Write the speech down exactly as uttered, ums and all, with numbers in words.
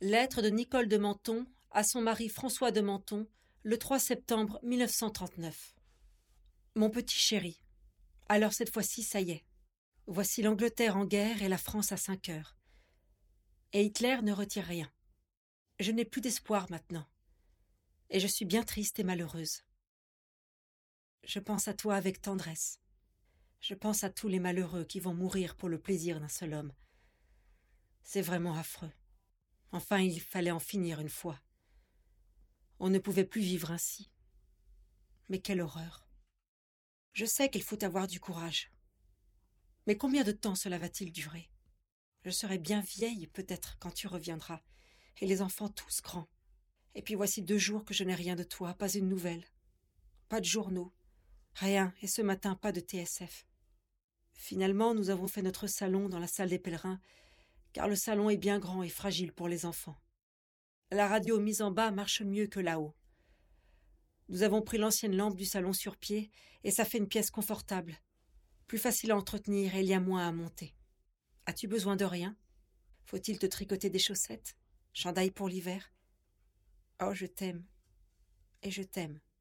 Lettre de Nicole de Menton à son mari François de Menton, le trois septembre mille neuf cent trente-neuf. Mon petit chéri, alors cette fois-ci, ça y est. Voici l'Angleterre en guerre et la France à cinq heures. Et Hitler ne retire rien. Je n'ai plus d'espoir maintenant. Et je suis bien triste et malheureuse. Je pense à toi avec tendresse. Je pense à tous les malheureux qui vont mourir pour le plaisir d'un seul homme. C'est vraiment affreux. Enfin, il fallait en finir une fois. On ne pouvait plus vivre ainsi. Mais quelle horreur. Je sais qu'il faut avoir du courage. Mais combien de temps cela va-t-il durer? Je serai bien vieille, peut-être, quand tu reviendras, et les enfants tous grands. Et puis voici deux jours que je n'ai rien de toi, pas une nouvelle. Pas de journaux. Rien, et ce matin, pas de T S F. Finalement, nous avons fait notre salon dans la salle des pèlerins, car le salon est bien grand et fragile pour les enfants. La radio mise en bas marche mieux que là-haut. Nous avons pris l'ancienne lampe du salon sur pied, et ça fait une pièce confortable. Plus facile à entretenir et il y a moins à monter. As-tu besoin de rien? Faut-il te tricoter des chaussettes? Chandail pour l'hiver? Oh, je t'aime. Et je t'aime.